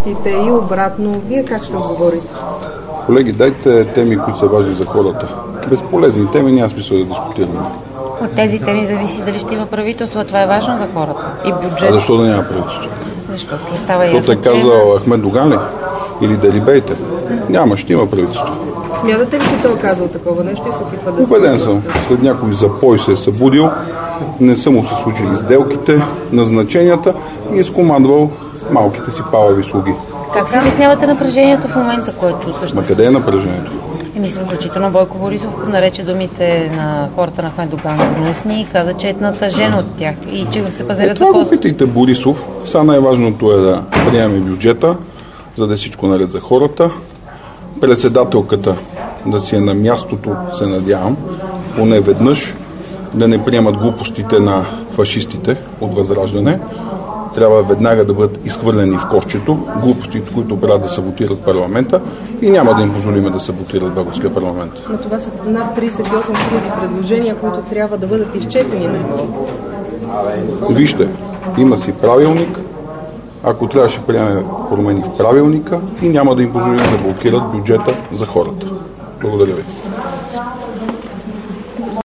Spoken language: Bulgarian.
същите и обратно. Вие как ще отговорите? Колеги, дайте теми, които са важни за хората. Безполезни теми няма смисъл да дискутираме. От тези теми зависи дали ще има правителство, а това е важно за хората. И бюджет. А защо да няма правителство? Защото става ясно. Защото е казал Ахмед Доган ли? Или Делибейте? Няма, ще има правителство. Смятате ли, че той е казал такова нещо и се опитва да се... Убеден съм. След някой запой се е събудил, не са му се случили сделките, назначенията и е скомандвал малките си палави слуги. Как се обяснявате напрежението в момента, което съществува? Ма къде е напрежението? Включително Бойко Борисов нарече думите на хората на Ахмед Доган гнусни и каза, че е натъжен от тях и че се пазарят за това пост. го питайте Борисов. Сега най-важното е да приемем бюджета, за да е всичко наред за хората. Председателката да си е на мястото, се надявам, поне веднъж, да не приемат глупостите на фашистите от Възраждане. Трябва веднага да бъдат изхвърлени в кошчето глупостите, които правят да саботират парламента и няма да им позволим да саботират българския парламент. Но това са над 38 000 предложения, които трябва да бъдат изчетени на много. Вижте, има си правилник. Ако трябва, ще приеме промени в правилника и няма да им позволим да блокират бюджета за хората. Благодаря ви.